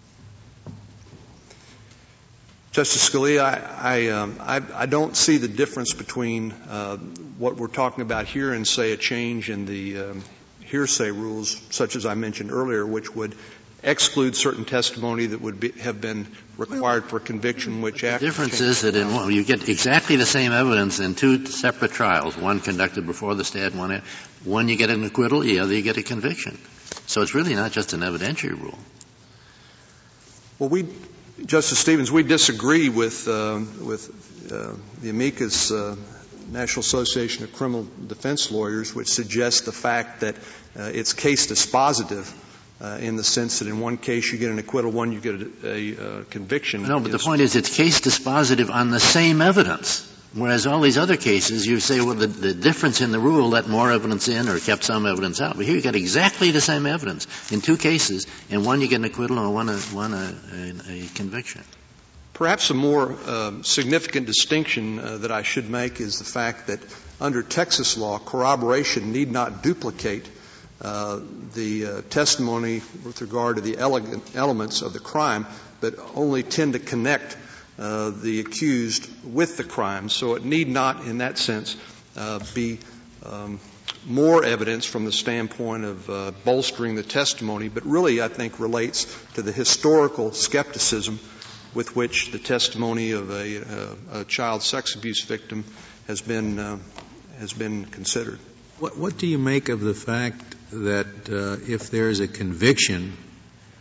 Justice Scalia, I, I, um, I, I don't see the difference between uh, what we're talking about here and, say, a change in the um, hearsay rules, such as I mentioned earlier, which would exclude certain testimony that would be, have been required for conviction, which after the difference is that in one, you get exactly the same evidence in two separate trials, one conducted before the stand, one after. One you get an acquittal, the other you get a conviction. So it's really not just an evidentiary rule. Well, we, Justice Stevens, we disagree with uh, with uh, the amicus uh, National Association of Criminal Defense Lawyers, which suggests the fact that uh, it's case dispositive. Uh, in the sense that in one case you get an acquittal, one you get a, a, a conviction. No, but the point is it's case dispositive on the same evidence. Whereas all these other cases, you say, well, the, the difference in the rule let more evidence in or kept some evidence out. But here you get exactly the same evidence in two cases. In one you get an acquittal and one a, one a, a, a conviction. Perhaps a more uh, significant distinction uh, that I should make is the fact that under Texas law, corroboration need not duplicate Uh, the uh, testimony with regard to the elegant elements of the crime, but only tend to connect uh, the accused with the crime. So it need not, in that sense, uh, be um, more evidence from the standpoint of uh, bolstering the testimony, but really, I think, relates to the historical skepticism with which the testimony of a, uh, a child sex abuse victim has been uh, has been considered. What, what do you make of the fact that uh, if there is a conviction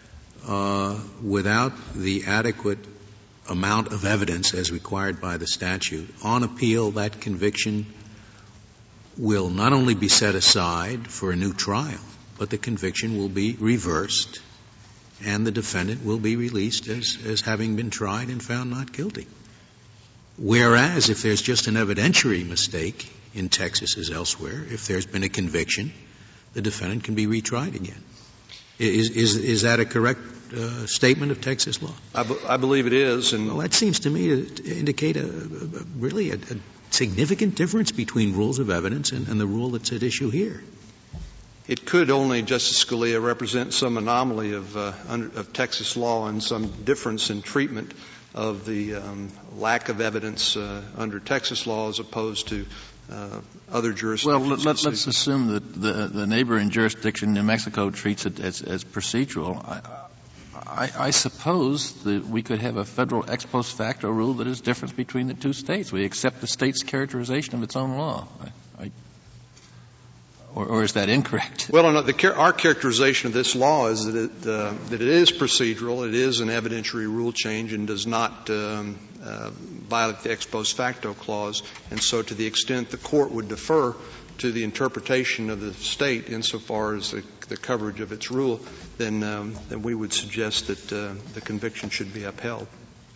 uh, without the adequate amount of evidence as required by the statute, on appeal that conviction will not only be set aside for a new trial, but the conviction will be reversed and the defendant will be released as, as having been tried and found not guilty. Whereas if there's just an evidentiary mistake in Texas as elsewhere, if there's been a conviction, the defendant can be retried again. Is, is, is that a correct uh, statement of Texas law? I, b- I believe it is. And well, that seems to me to, to indicate a, a, a really a, a significant difference between rules of evidence and, and the rule that's at issue here. It could only, Justice Scalia, represent some anomaly of, uh, under, of Texas law and some difference in treatment of the um, lack of evidence uh, under Texas law as opposed to uh, other jurisdictions. Well, let, let's assume that the, the neighboring jurisdiction, New Mexico, treats it as, as procedural. I, I, I suppose that we could have a federal ex post facto rule that is different between the two states. We accept the state's characterization of its own law. I, I, or, or is that incorrect? Well, no, the, our characterization of this law is that it, uh, that it is procedural, it is an evidentiary rule change, and does not um, uh, violate the ex post facto clause. And so to the extent the court would defer to the interpretation of the state insofar as the, the coverage of its rule, then, um, then we would suggest that uh, the conviction should be upheld.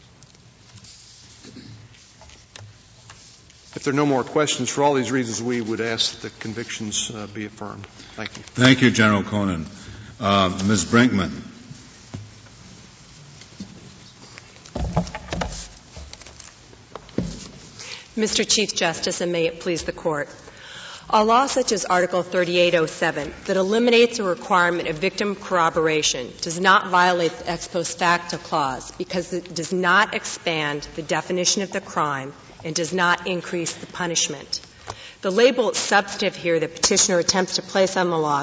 If there are no more questions, for all these reasons, we would ask that the convictions uh, be affirmed. Thank you. Thank you, General Conan. Uh, Miz Brinkman. Mister Chief Justice, and may it please the Court. A law such as Article thirty-eight oh seven that eliminates a requirement of victim corroboration does not violate the ex post facto clause because it does not expand the definition of the crime and does not increase the punishment. The label substantive here that petitioner attempts to place on the law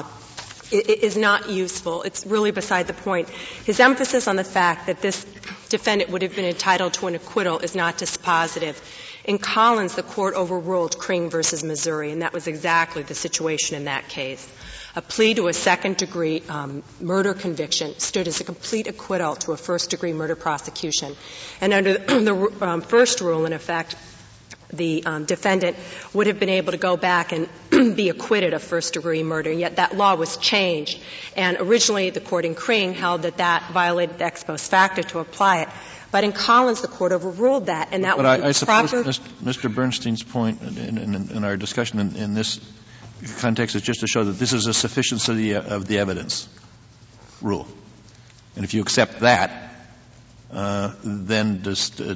is not useful. It's really beside the point. His emphasis on the fact that this defendant would have been entitled to an acquittal is not dispositive. In Collins, the court overruled Kring versus Missouri, and that was exactly the situation in that case. A plea to a second-degree um, murder conviction stood as a complete acquittal to a first-degree murder prosecution. And under the um, first rule, in effect, the um, defendant would have been able to go back and be acquitted of first-degree murder, yet that law was changed. And originally, the court in Kring held that that violated the ex post facto to apply it. But in Collins, the court overruled that, and that but was I, I suppose proper. Mister Bernstein's point in, in, in our discussion in, in this context is just to show that this is a sufficiency of the evidence rule. And if you accept that, uh, then does the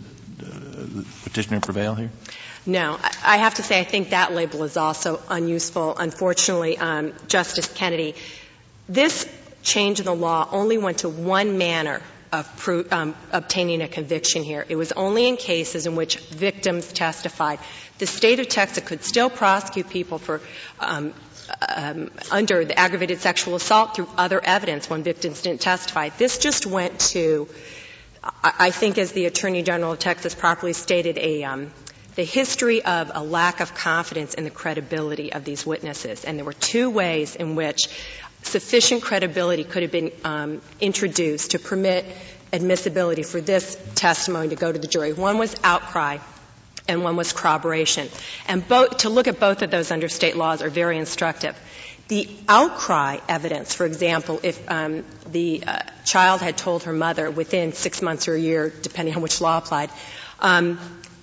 uh, petitioner prevail here? No. I have to say I think that label is also unuseful. Unfortunately, um, Justice Kennedy, this change in the law only went to one manner of pro- um, obtaining a conviction here. It was only in cases in which victims testified. The state of Texas could still prosecute people for um, um, under the aggravated sexual assault through other evidence when victims didn't testify. This just went to, I, I think, as the Attorney General of Texas properly stated, a um, the history of a lack of confidence in the credibility of these witnesses. And there were two ways in which sufficient credibility could have been um, introduced to permit admissibility for this testimony to go to the jury. One was outcry, and one was corroboration. And both, to look at both of those under state laws are very instructive. The outcry evidence, for example, if um, the uh, child had told her mother within six months or a year, depending on which law applied, um,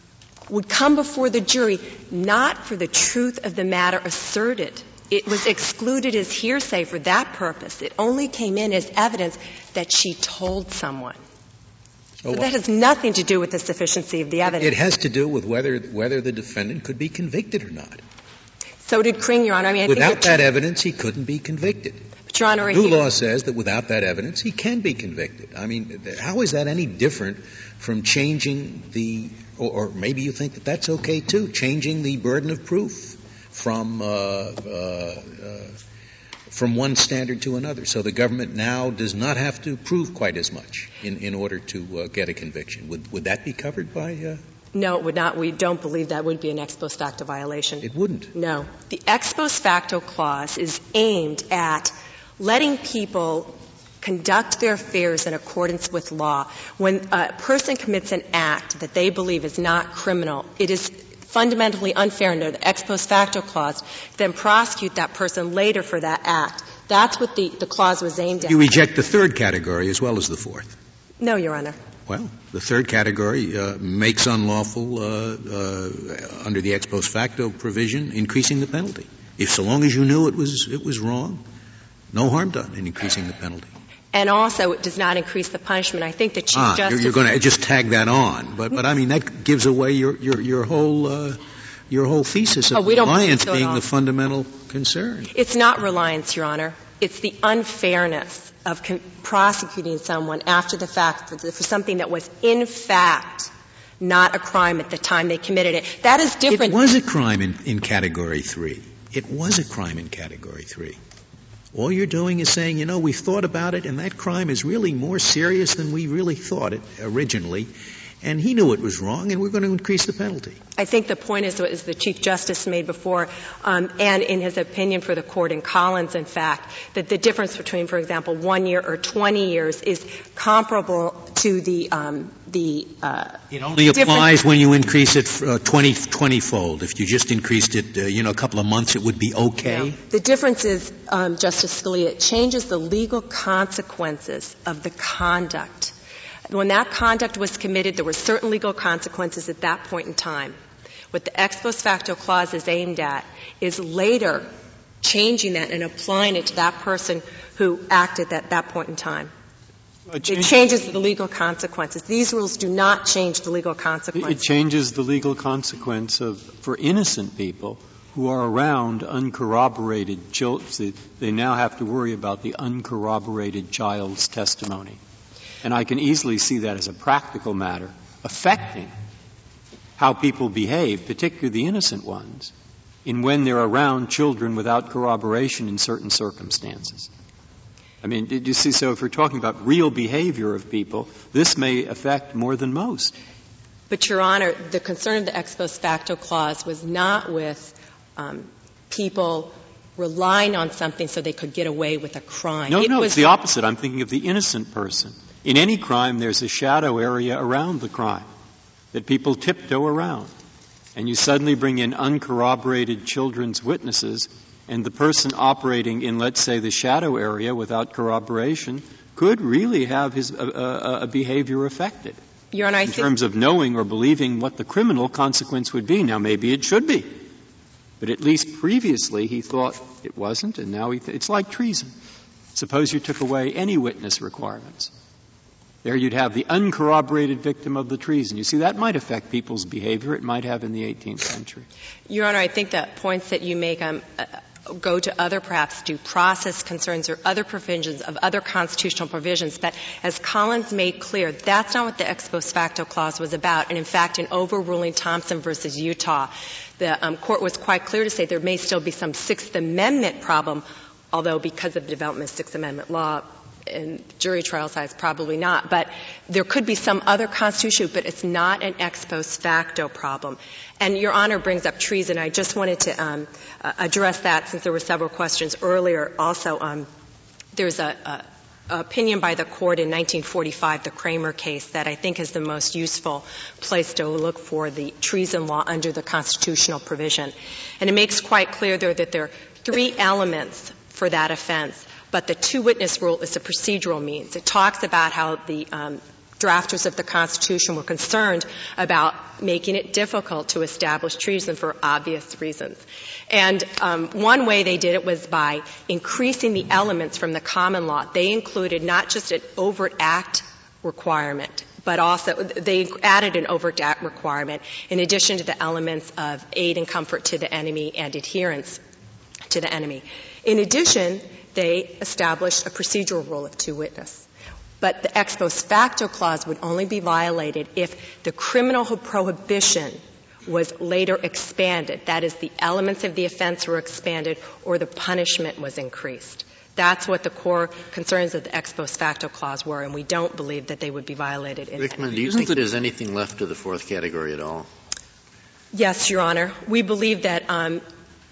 would come before the jury not for the truth of the matter asserted. It was excluded as hearsay for that purpose. It only came in as evidence that she told someone. So that has nothing to do with the sufficiency of the evidence. It has to do with whether whether the defendant could be convicted or not. So did Kring, Your Honor. I mean, I without think that evidence, he couldn't be convicted. But, Your Honor, New he, law says that without that evidence, he can be convicted. I mean, how is that any different from changing the, or, or maybe you think that that's okay too, changing the burden of proof from uh, uh, uh, from one standard to another. So the government now does not have to prove quite as much in, in order to uh, get a conviction. Would would that be covered by? Uh, no, it would not. We don't believe that would be an ex post facto violation. It wouldn't. No. The ex post facto clause is aimed at letting people conduct their affairs in accordance with law. When a person commits an act that they believe is not criminal, it is fundamentally unfair under the ex post facto clause to then prosecute that person later for that act. That's what the, the clause was aimed at. You reject the third category as well as the fourth? No, Your Honor. Well, the third category uh, makes unlawful, uh, uh, under the ex post facto provision, increasing the penalty. If so long as you knew it was it was wrong, no harm done in increasing the penalty. And also, it does not increase the punishment. I think the Chief ah, Justice... You're, you're going to just tag that on. But, but I mean, that gives away your, your, your whole, uh, your whole thesis of oh, we don't reliance so being the fundamental concern. It's not reliance, Your Honor. It's the unfairness of con- prosecuting someone after the fact for, the, for something that was, in fact, not a crime at the time they committed it. That is different. It was a crime in, in Category three. It was a crime in Category three. All you're doing is saying, you know, we've thought about it, and that crime is really more serious than we really thought it originally, and he knew it was wrong, and we're going to increase the penalty. I think the point is, as the Chief Justice made before, um, and in his opinion for the Court in Collins, in fact, that the difference between, for example, one year or twenty years is comparable to the um, the. Uh, it only applies when you increase it uh, twenty twenty-fold. If you just increased it, uh, you know, a couple of months, it would be okay. Yeah. The difference is, um, Justice Scalia, it changes the legal consequences of the conduct. When that conduct was committed, there were certain legal consequences at that point in time. What the ex post facto clause is aimed at is later changing that and applying it to that person who acted at that point in time. It changes the legal consequences. These rules do not change the legal consequences. It changes the legal consequence of, for innocent people who are around uncorroborated children. They now have to worry about the uncorroborated child's testimony. And I can easily see that as a practical matter affecting how people behave, particularly the innocent ones, in when they're around children without corroboration in certain circumstances. I mean, did you see? So if we're talking about real behavior of people, this may affect more than most. But, Your Honor, the concern of the ex post facto clause was not with um, people relying on something so they could get away with a crime. No, it no, was it's the opposite. I'm thinking of the innocent person. In any crime, there's a shadow area around the crime that people tiptoe around. And you suddenly bring in uncorroborated children's witnesses, and the person operating in, let's say, the shadow area without corroboration could really have his uh, uh, behavior affected. Your Honor, I in think terms of knowing or believing what the criminal consequence would be. Now, maybe it should be. But at least previously he thought it wasn't, and now he th- it's like treason. Suppose you took away any witness requirements. There you'd have the uncorroborated victim of the treason. You see, that might affect people's behavior. It might have in the eighteenth century. Your Honor, I think that points that you make um, uh, go to other perhaps due process concerns or other provisions of other constitutional provisions. But as Collins made clear, that's not what the ex post facto clause was about. And in fact, in overruling Thompson versus Utah, the um, court was quite clear to say there may still be some Sixth Amendment problem, although because of the development of Sixth Amendment law, in jury trial size, probably not. But there could be some other constitution, but it's not an ex post facto problem. And Your Honor brings up treason. I just wanted to um, uh, address that since there were several questions earlier. Also, um, there's a, a, a opinion by the court in nineteen forty-five, the Kramer case, that I think is the most useful place to look for the treason law under the constitutional provision. And it makes quite clear there that there are three elements for that offense. But the two-witness rule is a procedural means. It talks about how the um, drafters of the Constitution were concerned about making it difficult to establish treason for obvious reasons. And um, one way they did it was by increasing the elements from the common law. They included not just an overt act requirement, but also they added an overt act requirement in addition to the elements of aid and comfort to the enemy and adherence to the enemy. In addition, they established a procedural rule of two witness. But the ex post facto clause would only be violated if the criminal prohibition was later expanded. That is, the elements of the offense were expanded or the punishment was increased. That's what the core concerns of the ex post facto clause were, and we don't believe that they would be violated. In Rickman, do you think there's anything left to the fourth category at all? Yes, Your Honor. We believe that um,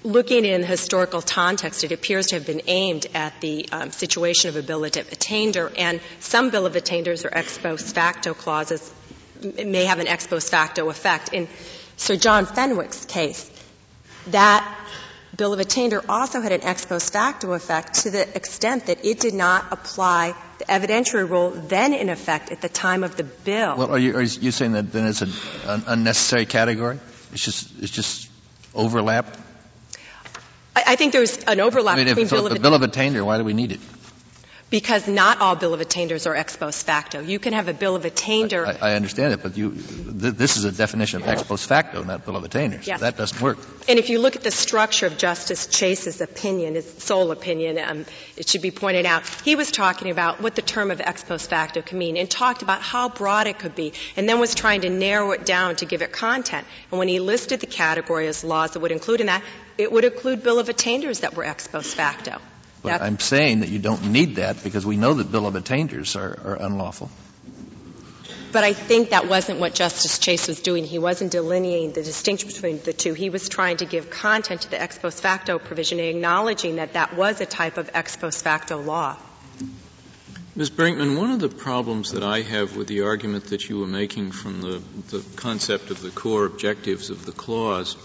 looking in historical context, it appears to have been aimed at the um, situation of a bill of attainder, and some bill of attainders or ex post facto clauses may have an ex post facto effect. In Sir John Fenwick's case, that bill of attainder also had an ex post facto effect to the extent that it did not apply the evidentiary rule then in effect at the time of the bill. Well, are you, are you saying that then it's an, an unnecessary category? It's just, it's just overlap? I, I think there's an overlap I mean, between if it's bill of the bill of attainder, why do we need it? Because not all bill of attainders are ex post facto. You can have a bill of attainder. I, I understand it, but you, th- this is a definition of ex post facto, not bill of attainder. So yes. that doesn't work. And if you look at the structure of Justice Chase's opinion, his sole opinion, um, it should be pointed out, he was talking about what the term of ex post facto can mean and talked about how broad it could be, and then was trying to narrow it down to give it content. And when he listed the category as laws that would include in that, it would include bill of attainders that were ex post facto. But That's I'm saying that you don't need that because we know that bill of attainders are, are unlawful. But I think that wasn't what Justice Chase was doing. He wasn't delineating the distinction between the two. He was trying to give content to the ex post facto provision and acknowledging that that was a type of ex post facto law. Miz Brinkman, one of the problems that I have with the argument that you were making from the, the concept of the core objectives of the clause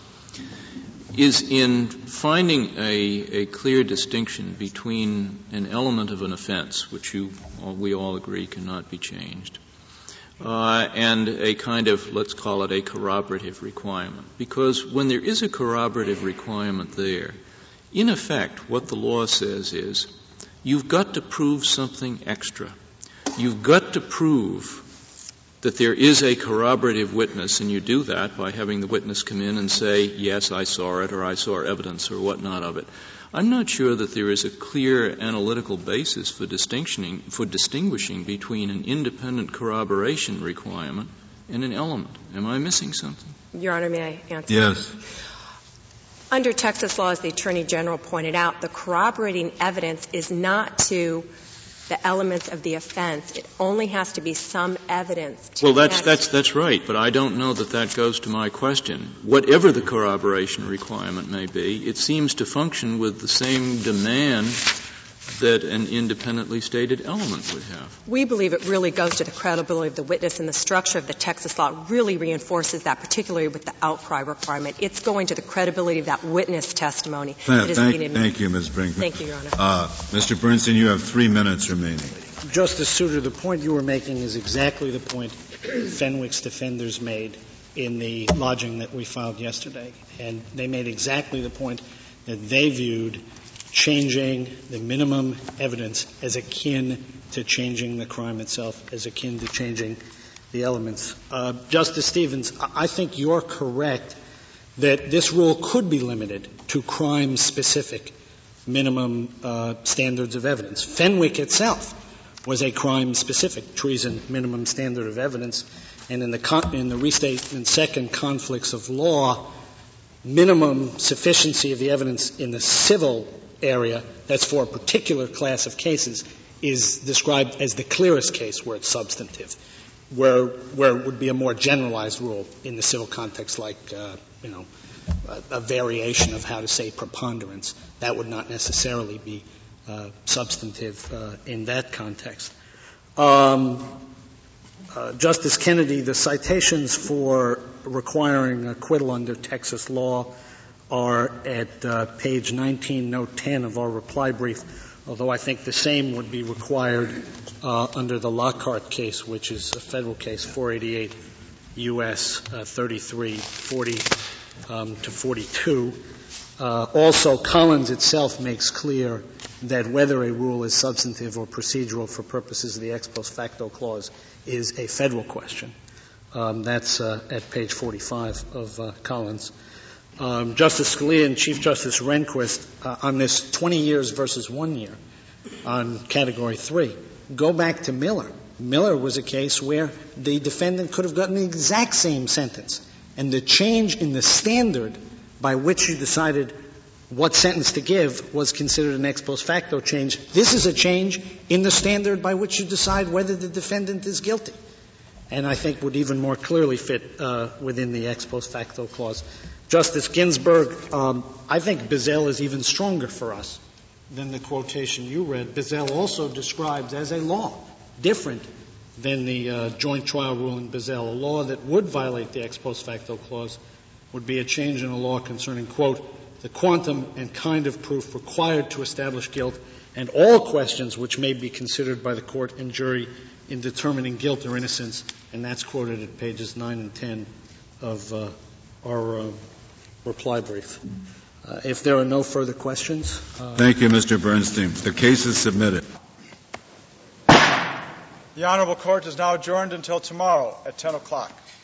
is in finding a, a clear distinction between an element of an offense, which you, we all agree cannot be changed, uh, and a kind of, let's call it a corroborative requirement. Because when there is a corroborative requirement there, in effect, what the law says is, you've got to prove something extra. You've got to prove that there is a corroborative witness, and you do that by having the witness come in and say, yes, I saw it, or I saw evidence, or whatnot of it. I'm not sure that there is a clear analytical basis for distinguishing, for distinguishing between an independent corroboration requirement and an element. Am I missing something? Your Honor, may I answer? Yes. Under Texas law, as the Attorney General pointed out, the corroborating evidence is not to the elements of the offense. It only has to be some evidence. To well, that's, that's, that's right, but I don't know that that goes to my question. Whatever the corroboration requirement may be, it seems to function with the same demand that an independently stated element would have. We believe it really goes to the credibility of the witness, and the structure of the Texas law really reinforces that, particularly with the outcry requirement. It's going to the credibility of that witness testimony. Thank, that is thank, being thank you, Miz Brinkman. Thank you, Your Honor. Uh, Mister Bernstein, you have three minutes remaining. Justice Souter, the point you were making is exactly the point Fenwick's defenders made in the lodging that we filed yesterday. And they made exactly the point that they viewed changing the minimum evidence as akin to changing the crime itself, as akin to changing the elements. Uh, Justice Stevens, I think you're correct that this rule could be limited to crime-specific minimum uh, standards of evidence. Fenwick itself was a crime-specific treason minimum standard of evidence, and in the, con- in the restatement second conflicts of law, minimum sufficiency of the evidence in the civil area that's for a particular class of cases is described as the clearest case where it's substantive, where where it would be a more generalized rule in the civil context, like uh, you know a, a variation of how to say preponderance. That would not necessarily be uh, substantive uh, in that context. Um, uh, Justice Kennedy, the citations for requiring acquittal under Texas law are at uh, page nineteen, note ten of our reply brief, although I think the same would be required uh, under the Lockhart case, which is a federal case, four eighty-eight U S uh, thirty-three forty um, to forty-two. Uh, also, Collins itself makes clear that whether a rule is substantive or procedural for purposes of the ex post facto clause is a federal question. Um, that's uh, at page forty-five of uh, Collins. Um, Justice Scalia and Chief Justice Rehnquist uh, on this twenty years versus one year on Category three. Go back to Miller. Miller was a case where the defendant could have gotten the exact same sentence, and the change in the standard by which you decided what sentence to give was considered an ex post facto change. This is a change in the standard by which you decide whether the defendant is guilty. and I think would even more clearly fit uh, within the ex post facto clause. Justice Ginsburg, um, I think Bazell is even stronger for us than the quotation you read. Bazell also describes as a law, different than the uh, joint trial rule in Bazell. A law that would violate the ex post facto clause would be a change in a law concerning, quote, the quantum and kind of proof required to establish guilt and all questions which may be considered by the court and jury in determining guilt or innocence, and that's quoted at pages nine and ten of uh, our uh, reply brief. Uh, if there are no further questions. Uh, Thank you, Mister Bernstein. The case is submitted. The Honorable Court is now adjourned until tomorrow at ten o'clock.